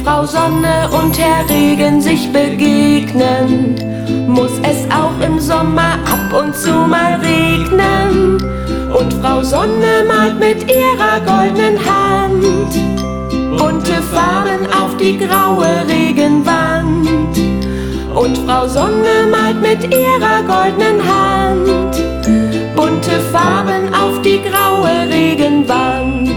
Frau Sonne und Herr Regen sich begegnen, muss es auch im Sommer ab und zu mal regnen. Und Frau Sonne malt mit ihrer goldenen Hand bunte Farben auf die graue Regenwand. Und Frau Sonne malt mit ihrer goldenen Hand bunte Farben auf die graue Regenwand.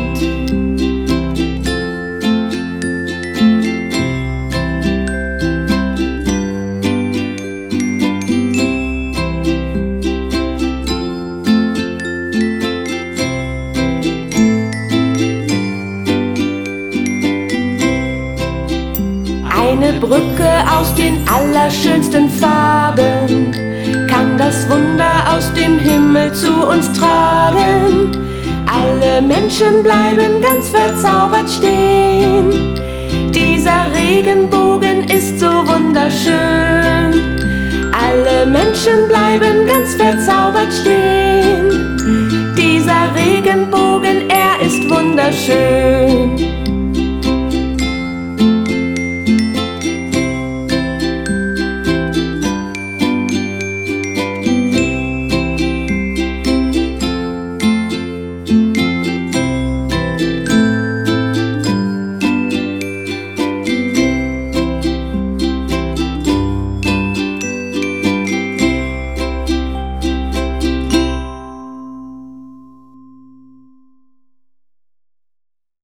Eine Brücke aus den allerschönsten Farben kann das Wunder aus dem Himmel zu uns tragen. Alle Menschen bleiben ganz verzaubert stehen. Dieser Regenbogen ist so wunderschön. Alle Menschen bleiben ganz verzaubert stehen. Dieser Regenbogen, er ist wunderschön.